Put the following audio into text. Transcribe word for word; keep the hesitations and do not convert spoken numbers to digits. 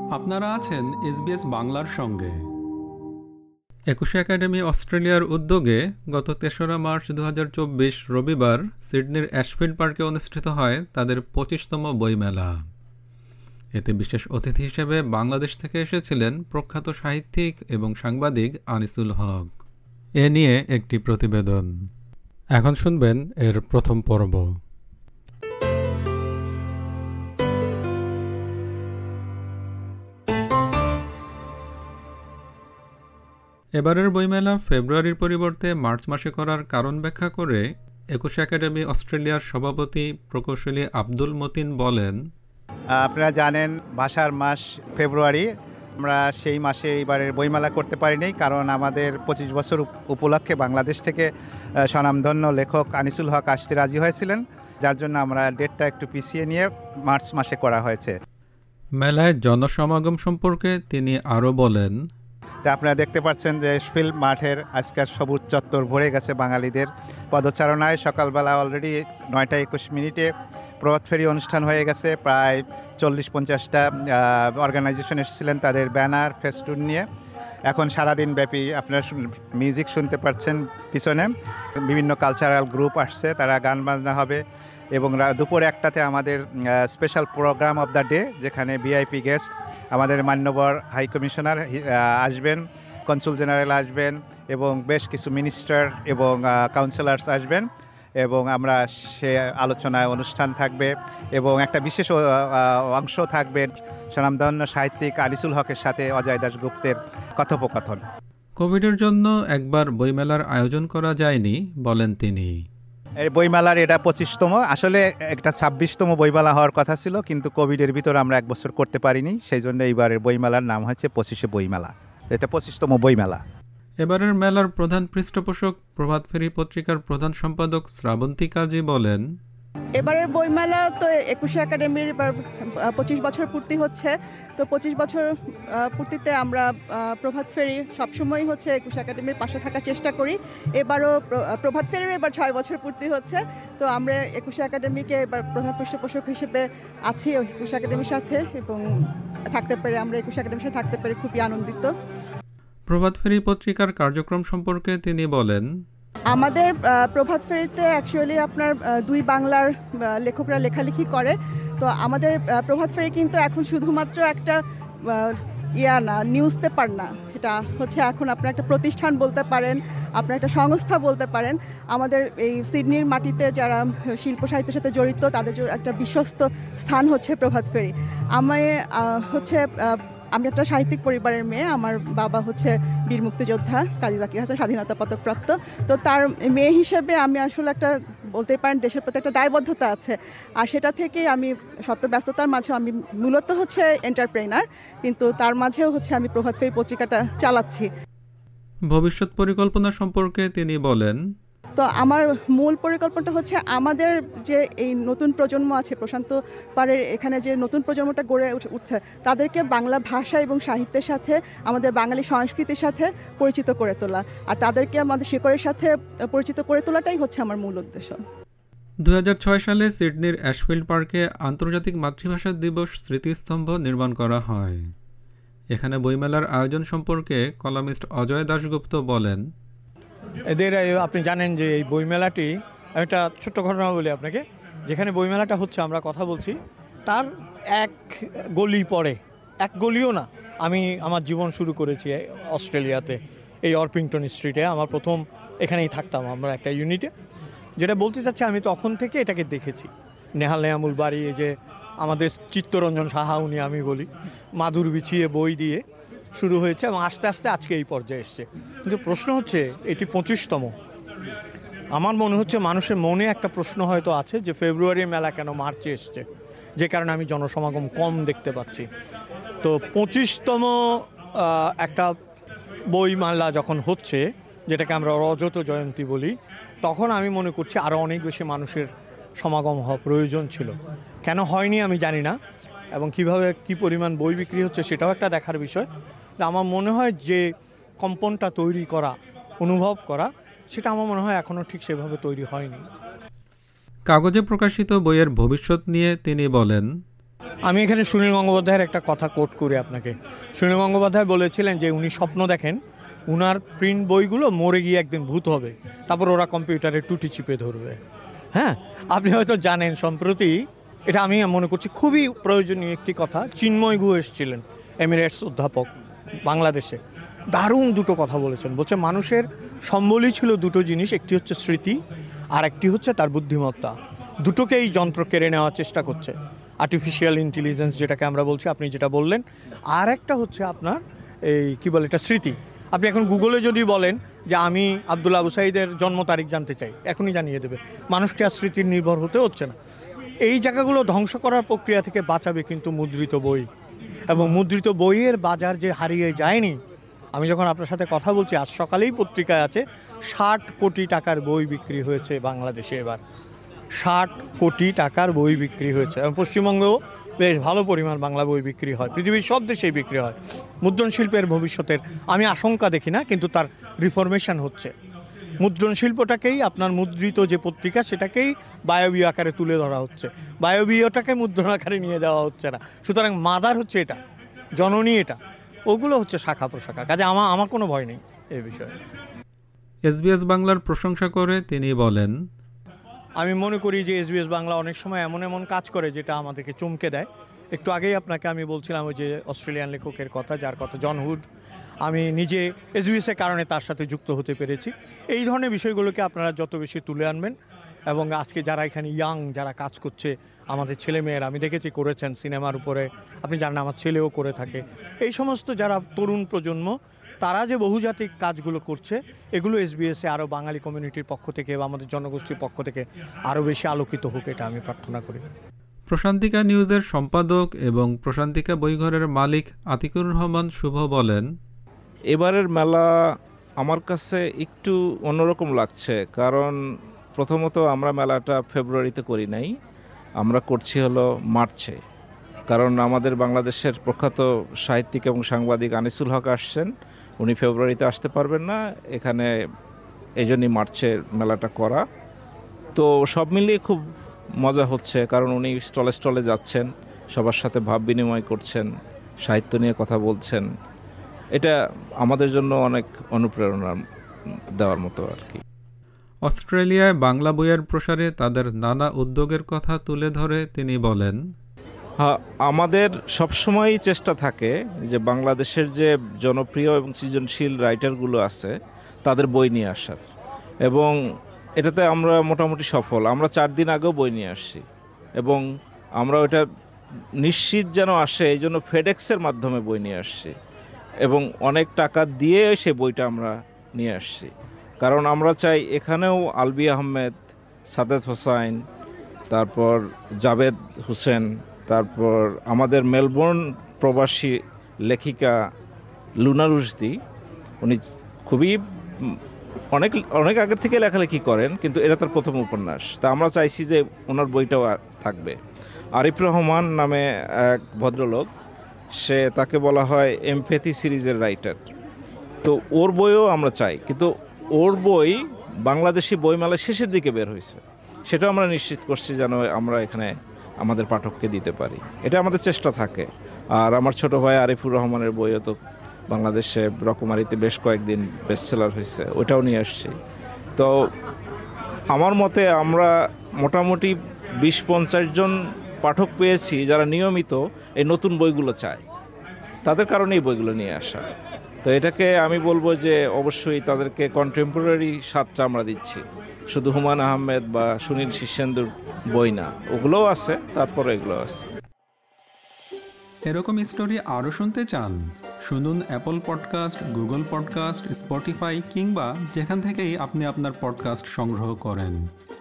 আপনারা আছেন এসবিএস বাংলার সঙ্গে। একুশে একাডেমি অস্ট্রেলিয়ার উদ্যোগে গত তেসরা মার্চ দু হাজার চব্বিশ রবিবার সিডনির অ্যাশফিল্ড পার্কে অনুষ্ঠিত হয় তাদের পঁচিশতম বইমেলা। এতে বিশেষ অতিথি হিসেবে বাংলাদেশ থেকে এসেছিলেন প্রখ্যাত সাহিত্যিক এবং সাংবাদিক আনিসুল হক। এ নিয়ে একটি প্রতিবেদন এখন শুনবেন এর প্রথম পর্ব। এবারের বইমেলা ফেব্রুয়ারির পরিবর্তে মার্চ মাসে করার কারণ ব্যাখ্যা করে একুশে একাডেমি অস্ট্রেলিয়ার সভাপতি প্রকৌশলী আব্দুল মতিন বলেন, আপনারা জানেন ভাষার মাস ফেব্রুয়ারি, আমরা সেই মাসে এবারের বইমেলা করতে পারিনি কারণ আমাদের পঁচিশ বছর উপলক্ষে বাংলাদেশ থেকে স্বনামধন্য লেখক আনিসুল হক আসতে রাজি হয়েছিলেন, যার জন্য আমরা ডেটটা একটু পিছিয়ে নিয়ে মার্চ মাসে করা হয়েছে। মেলায় জনসমাগম সম্পর্কে তিনি আরও বলেন, আপনারা দেখতে পাচ্ছেন যে অ্যাশফিল্ড মাঠের আজকের সবুজ চত্বর ভরে গেছে বাঙালিদের পদচারণায়। সকালবেলা অলরেডি নয়টা একুশ মিনিটে প্রভাত ফেরি অনুষ্ঠান হয়ে গেছে। প্রায় চল্লিশ পঞ্চাশটা অর্গানাইজেশন এসেছিলেন তাদের ব্যানার ফেস্টুন নিয়ে। এখন সারাদিন ব্যাপী আপনারা মিউজিক শুনতে পাচ্ছেন পিছনে, বিভিন্ন কালচারাল গ্রুপ আসছে, তারা গান বাজনা হবে এবং দুপুর একটাতে আমাদের special program of the day, যেখানে ভিআইপি গেস্ট আমাদের মান্যবর হাই কমিশনার আসবেন, কনসুল জেনারেল আসবেন এবং বেশ কিছু মিনিস্টার এবং কাউন্সিলর্স আসবেন এবং আমরা সে আলোচনায় অনুষ্ঠান থাকবে এবং একটা বিশেষ অংশ থাকবে স্বনামধন্য সাহিত্যিক আনিসুল হকের সাথে অজয় দাশগুপ্তের কথোপকথন। কোভিডের জন্য একবার বইমেলার আয়োজন করা যায়নি বলেন তিনি। এই বইমেলার এটা পঁচিশতম, আসলে একটা ছাব্বিশতম বইমেলা হওয়ার কথা ছিল, কিন্তু কোভিডের ভিতরে আমরা এক বছর করতে পারিনি, সেই জন্য এইবারের বইমেলার নাম হচ্ছে পঁচিশে বইমেলা। এটা পঁচিশতম বইমেলা। এবারের মেলার প্রধান পৃষ্ঠপোষক প্রভাত ফেরি পত্রিকার প্রধান সম্পাদক শ্রাবন্তী কাজী বলেন, এবারের বইমেলা তো একুশে একাডেমির এবার পঁচিশ বছর পূর্তি হচ্ছে, তো পঁচিশ বছর পূর্তিতে আমরা প্রভাত ফেরি সবসময়ই হচ্ছে একুশে একাডেমির পাশে থাকার চেষ্টা করি। এবারও প্রভাত ফেরির এবার ছয় বছর পূর্তি হচ্ছে, তো আমরা একুশে একাডেমিকে এবার প্রধান পৃষ্ঠপোষক হিসেবে আছি একুশে একাডেমির সাথে এবং থাকতে পেরে আমরা একুশে একাডেমির সাথে থাকতে পেরে খুবই আনন্দিত। প্রভাত ফেরি পত্রিকার কার্যক্রম সম্পর্কে তিনি বলেন, আমাদের প্রভাত ফেরিতে অ্যাকচুয়ালি আপনার দুই বাংলার লেখকরা লেখালেখি করে, তো আমাদের প্রভাত ফেরি কিন্তু এখন শুধুমাত্র একটা ইয়া না, নিউজ পেপার না, এটা হচ্ছে এখন আপনার একটা প্রতিষ্ঠান বলতে পারেন, আপনার একটা সংস্থা বলতে পারেন। আমাদের এই সিডনির মাটিতে যারা শিল্প সাহিত্যের সাথে জড়িত তাদের একটা বিশ্বস্ত স্থান হচ্ছে প্রভাত ফেরি। আমি হচ্ছে আমি একটা সাহিত্যিক পরিবারের মেয়ে, আমার বাবা হচ্ছে বীর মুক্তিযোদ্ধা কাজী জাকির হাসান, স্বাধীনতা পদকপ্রাপ্ত, তো তার মেয়ে হিসেবে আমি আসলে একটা বলতে পারেন দেশের প্রতি একটা দায়বদ্ধতা আছে, আর সেটা থেকেই আমি শত ব্যস্ততার মাঝেও আমি মূলত হচ্ছে এন্টারপ্রেনার, কিন্তু তার মাঝেও হচ্ছে আমি প্রভাত ফেরি পত্রিকাটা চালাচ্ছি। ভবিষ্যৎ পরিকল্পনা সম্পর্কে তিনি বলেন, তো আমার মূল পরিকল্পনাটা হচ্ছে আমাদের যে এই নতুন প্রজন্ম আছে প্রশান্ত পাড়ের এখানে যে নতুন প্রজন্মটা গড়ে উঠছে তাদেরকে বাংলা ভাষা এবং সাহিত্যের সাথে আমাদের বাঙালি সংস্কৃতির সাথে পরিচিত করে তোলা, আর তাদেরকে আমাদের শিকড়ের সাথে পরিচিত করে তোলাটাই হচ্ছে আমার মূল উদ্দেশ্য। দুই হাজার ছয় সালে সিডনির অ্যাশফিল্ড পার্কে আন্তর্জাতিক মাতৃভাষা দিবস স্মৃতিস্তম্ভ নির্মাণ করা হয়। এখানে বইমেলার আয়োজন সম্পর্কে কলামিস্ট অজয় দাশগুপ্ত বলেন, এদের আপনি জানেন যে এই বইমেলাটি, একটা ছোট্ট ঘটনা বলি আপনাকে, যেখানে বইমেলাটা হচ্ছে আমরা কথা বলছি তার এক গলি পরে, এক গলিও না, আমি আমার জীবন শুরু করেছি অস্ট্রেলিয়াতে এই অর্পিংটন স্ট্রিটে, আমার প্রথম এখানেই থাকতাম আমরা একটা ইউনিটে। যেটা বলতে চাচ্ছি, আমি তখন থেকে এটাকে দেখেছি, নেহাল নেয়ামুল বাড়ি, যে আমাদের চিত্তরঞ্জন সাহা উনি আমি বলি, মাদুর বিছিয়ে বই দিয়ে শুরু হয়েছে এবং আস্তে আস্তে আজকে এই পর্যায়ে এসছে। কিন্তু প্রশ্ন হচ্ছে এটি পঁচিশতম, আমার মনে হচ্ছে মানুষের মনে একটা প্রশ্ন হয়তো আছে যে ফেব্রুয়ারি মেলা কেন মার্চে এসছে, যে কারণে আমি জনসমাগম কম দেখতে পাচ্ছি। তো পঁচিশতম একটা বইমেলা যখন হচ্ছে, যেটাকে আমরা রজত জয়ন্তী বলি, তখন আমি মনে করছি আরও অনেক বেশি মানুষের সমাগম হওয়া প্রয়োজন ছিল। কেন হয়নি আমি জানি না, এবং কিভাবে কি পরিমাণ বই বিক্রি হচ্ছে সেটাও একটা দেখার বিষয়। আমার মনে হয় যে কম্পনটা তৈরি করা, অনুভব করা, সেটা আমার মনে হয় এখনও ঠিক সেভাবে তৈরি হয়নি। কাগজে প্রকাশিত বইয়ের ভবিষ্যৎ নিয়ে তিনি বলেন, আমি এখানে সুনীল গঙ্গোপাধ্যায়ের একটা কথা কোট করি আপনাকে। সুনীল গঙ্গোপাধ্যায় বলেছিলেন যে উনি স্বপ্ন দেখেন উনার প্রিন্ট বইগুলো মরে গিয়ে একদিন ভূত হবে, তারপর ওরা কম্পিউটারে টুটি চিপে ধরবে। হ্যাঁ, আপনি হয়তো জানেন সম্প্রতি, এটা আমি মনে করছি খুবই প্রয়োজনীয় একটি কথা, চিন্ময় গুহ এসেছিলেন, এমিরেটস অধ্যাপক বাংলাদেশে, দারুণ দুটো কথা বলেছেন। বলছে মানুষের সম্বলই ছিল দুটো জিনিস, একটি হচ্ছে স্মৃতি আর একটি হচ্ছে তার বুদ্ধিমত্তা। দুটোকেই যন্ত্র কেড়ে নেওয়ার চেষ্টা করছে, আর্টিফিশিয়াল ইন্টেলিজেন্স যেটাকে আমরা বলছি, আপনি যেটা বললেন। আর একটা হচ্ছে আপনার এই কী বলে এটা, স্মৃতি। আপনি এখন গুগলে যদি বলেন যে আমি আবদুল্লাহ আবু সাঈদের জন্ম তারিখ জানতে চাই, এখনই জানিয়ে দেবে। মানুষকে আর স্মৃতির নির্ভর হতে হচ্ছে না। এই জায়গাগুলো ধ্বংস করার প্রক্রিয়া থেকে বাঁচাবে কিন্তু মুদ্রিত বই, এবং মুদ্রিত বইয়ের বাজার যে হারিয়ে যায়নি। আমি যখন আপনার সাথে কথা বলছি, আজ সকালেই পত্রিকায় আছে ষাট কোটি টাকার বই বিক্রি হয়েছে বাংলাদেশে এবার। ষাট কোটি টাকার বই বিক্রি হয়েছে, এবং পশ্চিমবঙ্গেও বেশ ভালো পরিমাণ বাংলা বই বিক্রি হয়, পৃথিবীর সব দেশেই বিক্রি হয়। মুদ্রণ শিল্পের ভবিষ্যতের আমি আশঙ্কা দেখি না, কিন্তু তার রিফরমেশন হচ্ছে। মুদ্রণ শিল্পটাকেই, আপনার মুদ্রিত যে পত্রিকা সেটাকেই বায়বীয় আকারে তুলে ধরা হচ্ছে, বায়বীয়টাকে মুদ্রণ আকারে নিয়ে যাওয়া হচ্ছে না। সুতরাং মাদার হচ্ছে এটা, জননী এটা, ওগুলো হচ্ছে শাখা প্রশাখা। কাজে আমার আমার কোনো ভয় নেই এই বিষয়ে। এসবিএস বাংলার প্রশংসা করে তিনি বলেন, আমি মনে করি যে এসবিএস বাংলা অনেক সময় এমন এমন কাজ করে যেটা আমাদেরকে চমকে দেয়। একটু আগেই আপনাকে আমি বলছিলাম ওই যে অস্ট্রেলিয়ান লেখকের কথা, যার কথা জন হুড, আমি নিজে এসবিএসের কারণে তার সাথে যুক্ত হতে পেরেছি। এই ধরনের বিষয়গুলোকে আপনারা যত বেশি তুলে আনবেন, এবং আজকে যারা এখানে ইয়াং যারা কাজ করছে, আমাদের ছেলেমেয়েরা আমি দেখেছি করেছেন সিনেমার উপরে, আপনি জানেন আমার ছেলেও করে থাকে, এই সমস্ত যারা তরুণ প্রজন্ম, তারা যে বহুজাতিক কাজগুলো করছে, এগুলো এসবিএসে আরও বাঙালি কমিউনিটির পক্ষ থেকে বা আমাদের জনগোষ্ঠীর পক্ষ থেকে আরও বেশি আলোকিত হোক, এটা আমি প্রার্থনা করি। প্রশান্তিকা নিউজের সম্পাদক এবং প্রশান্তিকা বইঘরের মালিক আতিকুর রহমান শুভ বলেন, এবারের মেলা আমার কাছে একটু অন্যরকম লাগছে, কারণ প্রথমত আমরা মেলাটা ফেব্রুয়ারিতে করি নাই, আমরা করছি হলো মার্চে। কারণ আমাদের বাংলাদেশের প্রখ্যাত সাহিত্যিক এবং সাংবাদিক আনিসুল হক আসছেন, উনি ফেব্রুয়ারিতে আসতে পারবেন না, এখানে এই জন্যই মার্চে মেলাটা করা। তো সব মিলিয়ে খুব মজা হচ্ছে, কারণ উনি স্টলে স্টলে যাচ্ছেন, সবার সাথে ভাব বিনিময় করছেন, সাহিত্য নিয়ে কথা বলছেন। এটা আমাদের জন্য অনেক অনুপ্রেরণা দেওয়ার মতো আর কি। অস্ট্রেলিয়ায় বাংলা বইয়ের প্রসারে তাদের নানা উদ্যোগের কথা তুলে ধরে তিনি বলেন, হ্যাঁ, আমাদের সবসময়ই চেষ্টা থাকে যে বাংলাদেশের যে জনপ্রিয় এবং সৃজনশীল রাইটারগুলো আছে তাদের বই নিয়ে আসার, এবং এটাতে আমরা মোটামুটি সফল। আমরা চার দিন আগেও বই নিয়ে আসছি, এবং আমরা ওটা নিশ্চিত যেন আসে এই জন্য ফেডেক্সের মাধ্যমে বই নিয়ে আসছি, এবং অনেক টাকা দিয়ে সে বইটা আমরা নিয়ে আসছি। কারণ আমরা চাই এখানেও আলবি আহমেদ, সাদেত হোসাইন, তারপর জাভেদ হোসেন, তারপর আমাদের মেলবোর্ন প্রবাসী লেখিকা লুনা রুশদি, উনি খুবই অনেক অনেক আগের থেকে লেখালেখি করেন, কিন্তু এটা তার প্রথম উপন্যাস। তা আমরা চাইছি যে ওনার বইটাও থাকবে। আরিফ রহমান নামে এক ভদ্রলোক, সে তাকে বলা হয় এমপ্যাথি সিরিজের রাইটার, তো ওর বইও আমরা চাই, কিন্তু ওর বই বাংলাদেশি বইমেলার শেষের দিকে বের হয়েছে, সেটাও আমরা নিশ্চিত করছি যেন আমরা এখানে আমাদের পাঠককে দিতে পারি, এটা আমাদের চেষ্টা থাকে। আর আমার ছোট ভাই আরিফুর রহমানের বইও তো বাংলাদেশে রকমারিতে বেশ কয়েকদিন বেস্টসেলার হয়েছে, ওটাও নিয়ে আসছি। তো আমার মতে আমরা মোটামুটি বিশ পঞ্চাশ জন পাঠক পেয়েছি যারা নিয়মিত এই নতুন বইগুলো চায়, তাদের কারণে এই বইগুলো নিয়ে আসা। তো এটাকে আমি বলবো যে অবশ্যই তাদেরকে কন্টেম্পোরারি স্বাদটা আমরা দিচ্ছি, শুধু হুমায়ুন আহমেদ বা সুনীল শীর্ষেন্দুর বই না, ওগুলোও আছে, তারপরে এগুলো আছে। এরকম স্টোরি আরও শুনতে চান? শুনুন Apple podcast, Google podcast, Spotify কিংবা যেখান থেকেই আপনি আপনার পডকাস্ট সংগ্রহ করেন।